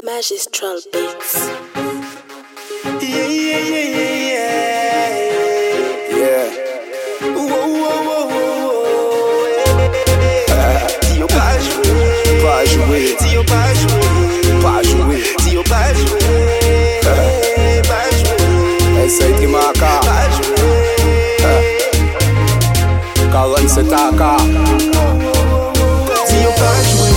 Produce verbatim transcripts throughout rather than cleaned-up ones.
Magistral Beats. Yeah, yeah, yeah, yeah, yeah. Yeah. Whoa, whoa, whoa, whoa, yeah. Tio pas jouer, pas jouer. Tio pas jouer, pas jouer. Tio pas jouer, pas jouer. Essa aí tem marca. Pas jouer. quarante-sept A K. Tio pas jouer.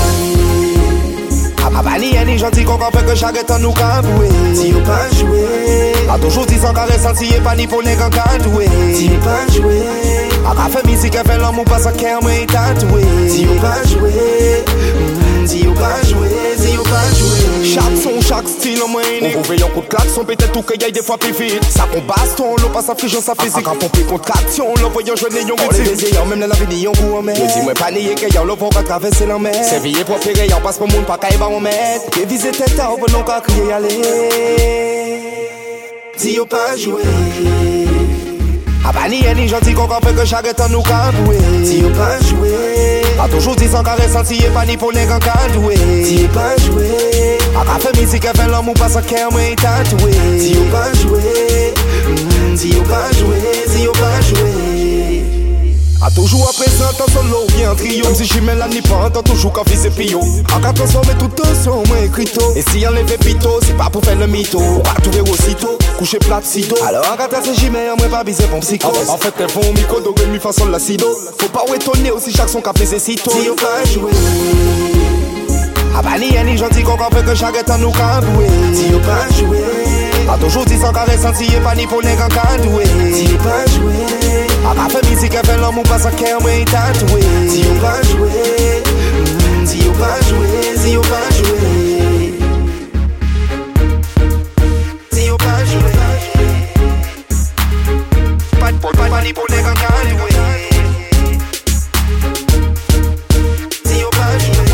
Abani est gentil qu'on fait que chaque temps nous caboué. Tio pas jouer. A toujours dit sans carré senti et pas ni pour les gants cadoué. Tio pas jouer. A ka fait musique fait l'amour pas sa cœur mais tatoué. Tio pas jouer. Tio pas jouer. Tio pas jouer. Chaque son, chaque style en moyenne. On veille un coup de klaxon peut-être tout qu'il y ait des fois plus vite. Ça qu'on baston, l'eau passe à friction, ça physique. A ka pomper contraction, l'eau voyant jeune et yon vite. On les désire même dans la vie yon goût en mer. Je dis moi pas nier que yon l'eau va traverser la mer. C'est veiller pour opérer, yon passe pour moun pas caille ba on met. Et viser tête à ouvre l'on ka crier aller. Tio pas jouer. Abani est gentil qu'on fait que chaque temps nous caboué. Tio pas jouer. A toujours dit sans carré senti et pas ni pour les gants cadoué. Tio pas jouer. A ka fait musique fait l'amour pas sa cœur mais tatoué. Tio pas jouer. Tio pas jouer. Tio pas jouer. A toujours après ça, t'en solo, bien trio. Comme si j'y mets la nippon, t'en toujours qu'à viser pio. A qu'à transformer tout au son, moi écrito. Et si enlever pito, c'est pas pour faire le mytho. On va trouver aussitôt, coucher plat sito. Alors à qu'à tracer j'y mets, moi pas viser pour psycho. En fait, t'es bon, micro, do, mi, façon la sido. Faut pas étonner aussi chaque son qu'a fait sito. Tio pas jouer. Abani est gentil qu'on fait que chaque temps nous caboué. Tio pas jouer. A toujours dit sans carré senti et pas ni pour les gants cadoué. Tio pas jouer. A ka fait musique fait l'amour pas sa cœur mais tatoué. Tio pas jouer. Tio pas jouer. Tio pas jouer. Tio pas jouer. Pas de pas pas ni pour les gants cadoué. Tio pas jouer.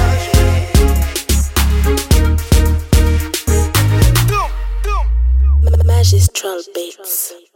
Magistral Beats.